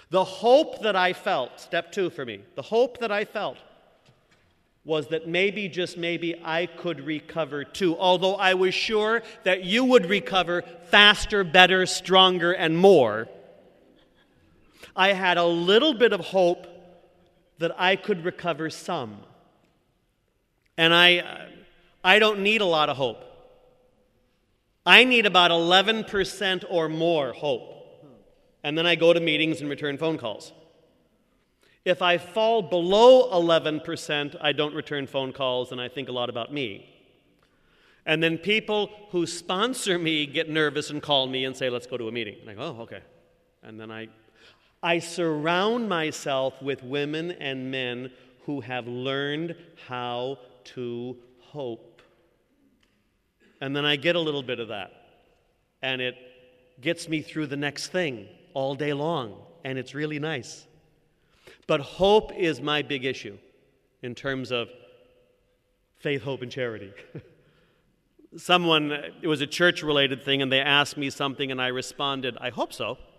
The hope that I felt, step 2 for me, the hope that I felt was that maybe, just maybe, I could recover too, although I was sure that you would recover faster, better, stronger, and more. I had a little bit of hope that I could recover some. And I don't need a lot of hope. I need about 11% or more hope. And then I go to meetings and return phone calls. If I fall below 11%, I don't return phone calls, and I think a lot about me. And then people who sponsor me get nervous and call me and say, let's go to a meeting. And I go, oh, okay. And then I surround myself with women and men who have learned how to hope. And then I get a little bit of that. And it gets me through the next thing all day long. And it's really nice. But hope is my big issue in terms of faith, hope, and charity. It was a church-related thing, and they asked me something, and I responded, I hope so.